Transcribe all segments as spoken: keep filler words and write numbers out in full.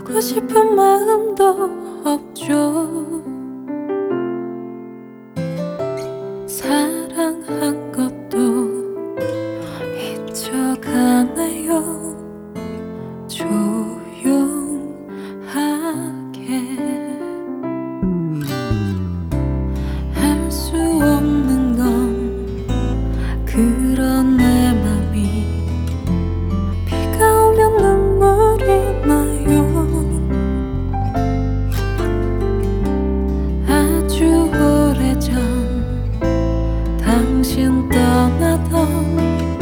보고 싶은 마음도 없죠. 사랑한 것도 잊혀가네요. 조용하게 할 수 없는 건 그런 내 맘이 비가 오면 눈물이 나요. 아주 오래전 당신 떠나던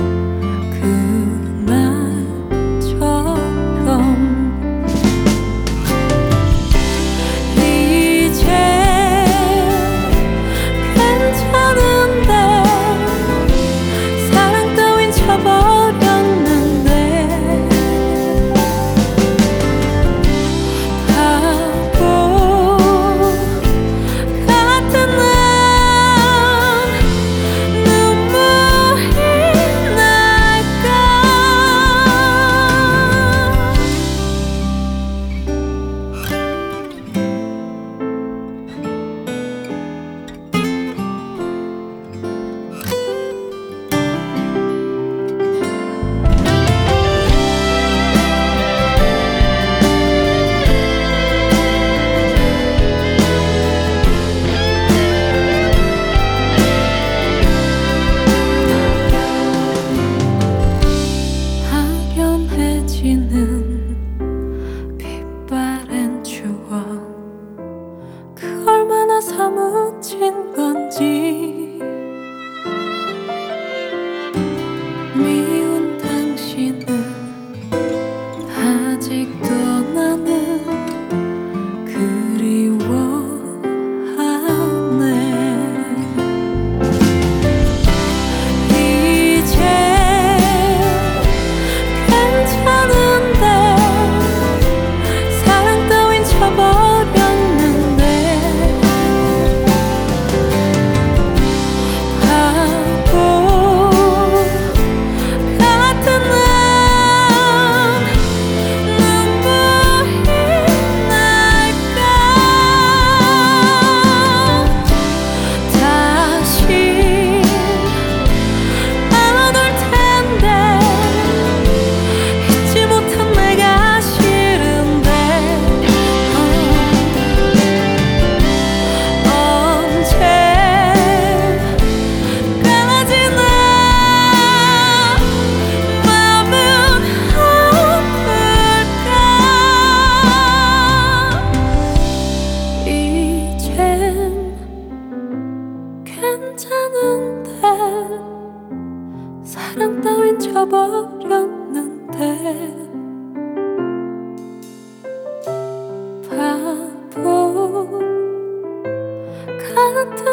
빛바랜 추억 그 얼마나 사무친 건지 미운 당신은 아직도 나는 그리워하네. 이제 괜찮은데 버렸는데 바보 같은 난 눈물이 날까. 다시 안 올 텐데 잊지 못한 내가 싫은데 괜찮은데 사랑 따윈 저버렸는데 바보 같은